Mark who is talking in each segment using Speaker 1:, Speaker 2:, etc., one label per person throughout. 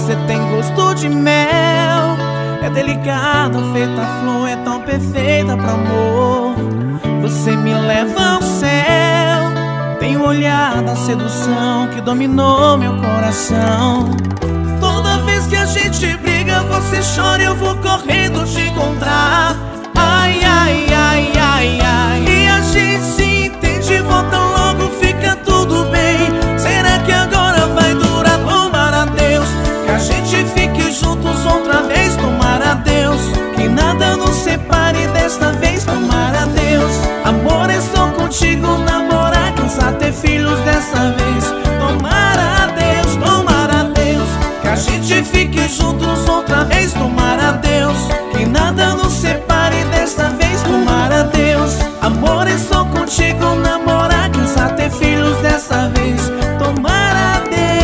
Speaker 1: Você tem gosto de mel, é delicada, feita flor, é tão perfeita pra amor. Você me leva ao céu, tem um olhar da sedução que dominou meu coração. Toda vez que a gente briga, você chora e eu vou correndo te encontrar. Ai, ai, ai, ai, ai. E a gente se entende, volta logo, fica tudo bem. Será que agora vai durar? Tomara a Deus que a gente fique juntos outra vez. Tomara a Deus que nada nos separe desta vez. Tomara a Deus, amor, estou contigo, namorar, casar, ter filhos dessa vez. Tomara a Deus que a gente fique juntos outra vez. Tomara a Deus que nada nos separe desta vez. Tomara a Deus, amor, estou contigo, namorar, casar, ter filhos dessa vez. Tomara a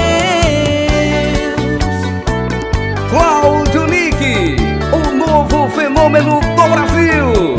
Speaker 1: Deus.
Speaker 2: Cláudio Nick, o novo fenômeno do Brasil.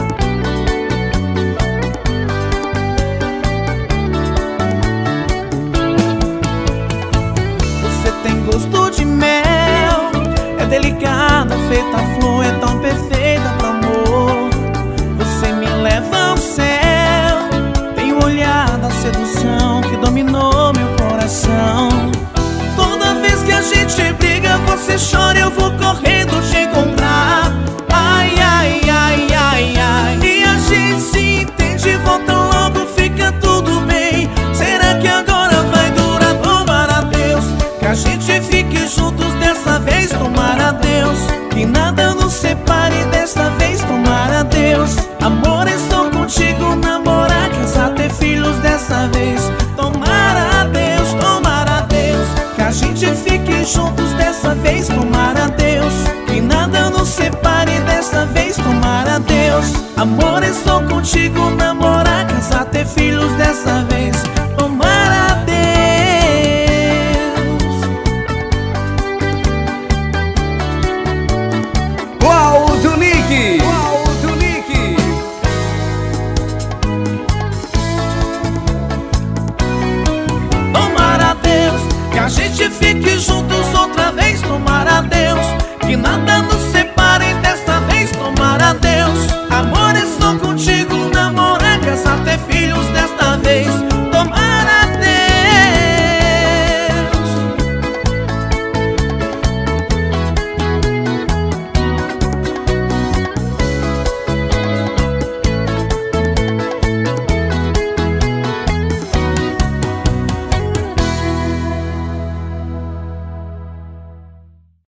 Speaker 1: Você tem gosto de mel, é delicada, feita flor, é tão perfeita pra amor. Você me leva ao céu, tem um olhar da sedução que dominou meu coração. Toda vez que a gente briga, você chora e eu vou correndo te encontrar. Ai, ai, ai, ai, ai. E a gente se entende, volta logo, fica tudo bem. Será que agora vai durar? Tomara a Deus que a gente fique juntos dessa vez. Tomara a Deus que nada nos separe desta vez. Tomara a Deus, amor, estou contigo, namorar, casar, ter filhos dessa vez. Tomara a Deus que a gente fique juntos dessa vez. Tomara a Deus que nada nos separe desta vez. Tomara a Deus, amor, estou contigo, namorar, casar, ter filhos dessa vez.